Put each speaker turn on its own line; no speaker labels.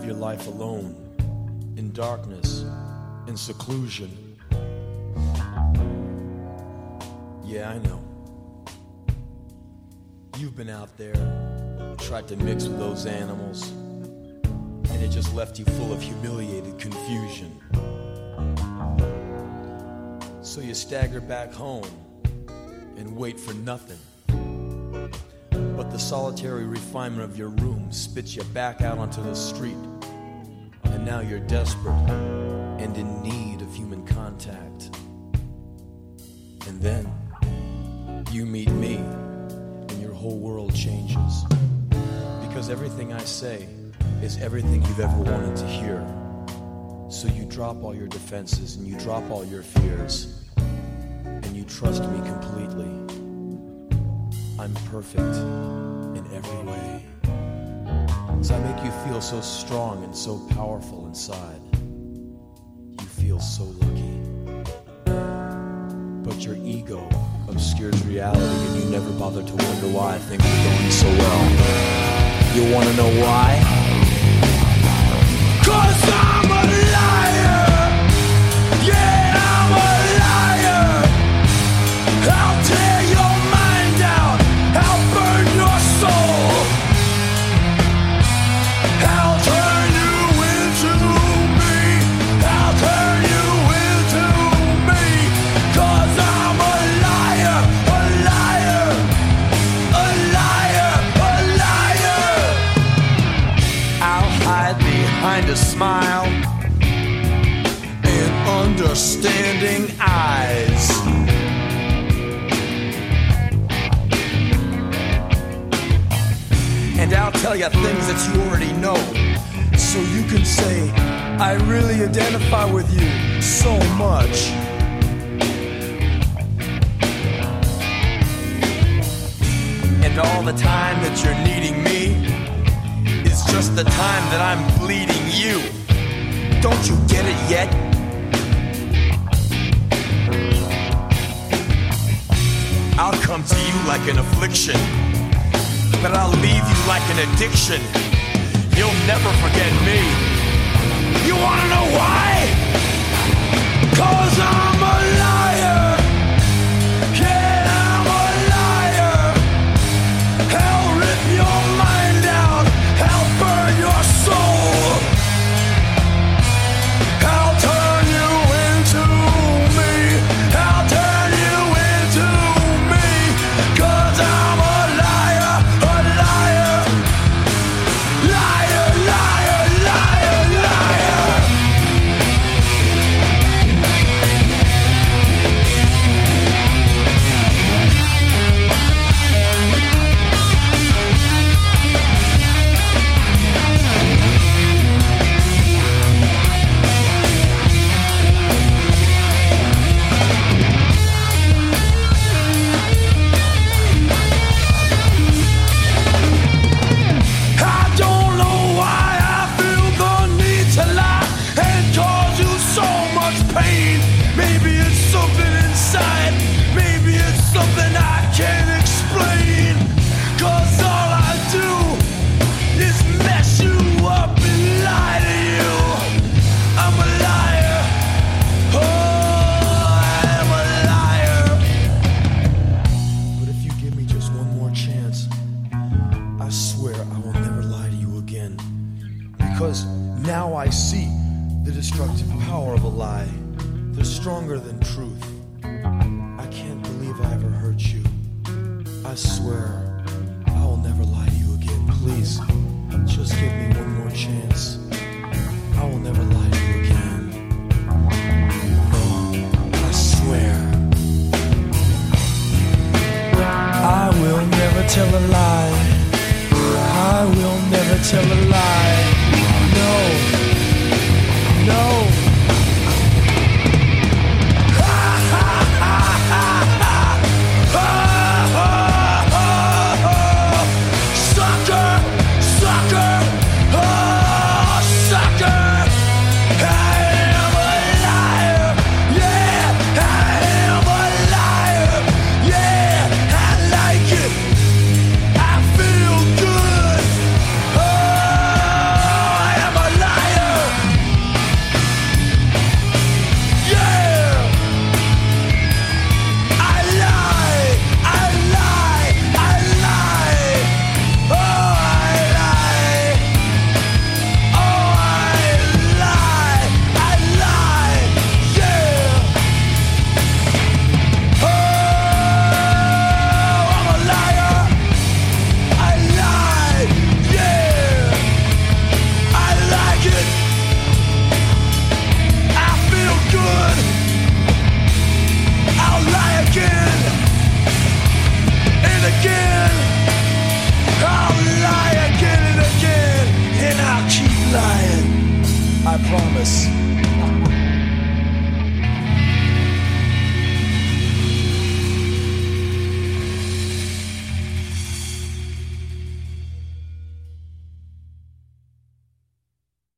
live your life alone, in darkness, in seclusion. Yeah, I know. You've been out there, tried to mix with those animals, and it just left you full of humiliated confusion. So you stagger back home and wait for nothing. But the solitary refinement of your room spits you back out onto the street. And now you're desperate and in need of human contact. And then you meet me and your whole world changes. Because everything I say is everything you've ever wanted to hear. So you drop all your defenses and you drop all your fears. And you trust me completely. I'm perfect in every way. So I make you feel so strong and so powerful inside. You feel so lucky. But your ego obscures reality and you never bother to wonder why things are going so well. You wanna know why? 'Cause I'm a liar! Yeah, I'm a liar! I'll tear your mind out! I'll burn your soul! I'll turn you into me! I'll turn you into me! 'Cause I'm a liar! A liar! A liar! A liar! I'll hide behind a smile and understanding eyes. And I'll tell you things that you already know, so you can say, I really identify with you so much. And all the time that you're needing me is just the time that I'm bleeding you. Don't you get it yet? I'll come to you like an affliction, but I'll leave you like an addiction. You'll never forget me. You wanna know why? 'Cause I'm a liar. Yeah, I'm a liar. I'll rip your mind out. I'll burn your soul. I'll turn you into me. I'll turn you into me. 'Cause I'm a liar. A liar. Liar, liar, liar, liar. I don't know why I feel the need to lie and cause you so much pain. Maybe it's something inside, maybe it's something I can't explain. 'Cause all I do is mess you up and lie to you. I'm a liar. Oh, I'm a liar. But if you give me just one more chance, I swear I will never lie to you again. Because now I see the destructive power of a lie. They're stronger than truth. I can't believe I ever hurt you. I swear I will never lie to you again. Please, just give me one more chance. I will never lie to you again. No, I swear. I will never tell a lie. I will never tell a lie. No, no.